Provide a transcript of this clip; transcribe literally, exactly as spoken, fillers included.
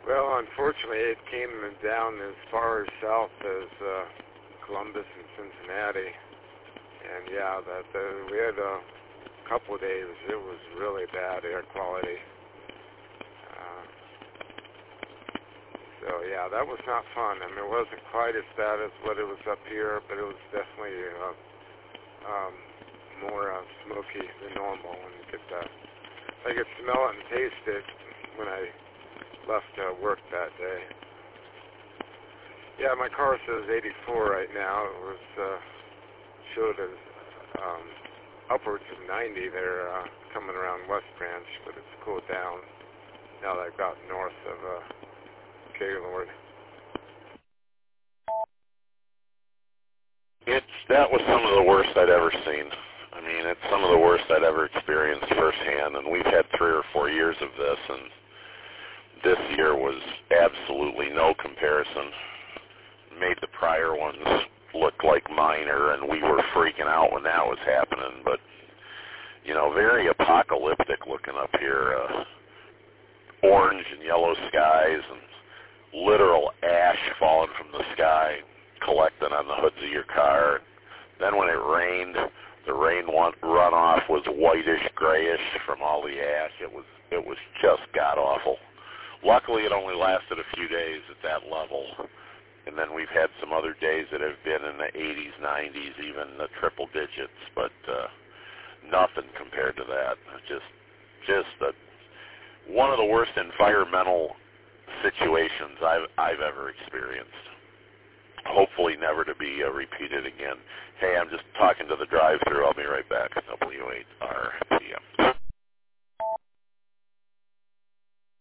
Well, unfortunately, it came down as far south as uh, Columbus and Cincinnati, and yeah, that the, we had a couple of days. It was really bad air quality. Uh, so yeah, that was not fun. I mean, it wasn't quite as bad as what it was up here, but it was definitely uh, um, more uh, smoky than normal. And you could, uh, I could smell it and taste it when I left uh, work that day. Yeah, my car says eighty-four right now. It was uh, showed as um, upwards of ninety there uh, coming around West Branch, but it's cooled down now that I've got north of uh, Gaylord. It's that was some of the worst I'd ever seen. I mean, it's some of the worst I'd ever experienced firsthand, and we've had three or four years of this, and this year was absolutely no comparison. Made the prior ones look like minor, and we were freaking out when that was happening. But, you know, very apocalyptic looking up here. Uh, orange and yellow skies and literal ash falling from the sky, collecting on the hoods of your car. Then when it rained, the rain runoff was whitish, grayish from all the ash. It was it was just god-awful. Luckily, it only lasted a few days at that level. And then we've had some other days that have been in the eighties, nineties, even the triple digits, but uh, nothing compared to that. Just, just a, one of the worst environmental situations I've, I've ever experienced. Hopefully never to be uh, repeated again. Hey, I'm just talking to the drive-thru. I'll be right back. W eight R.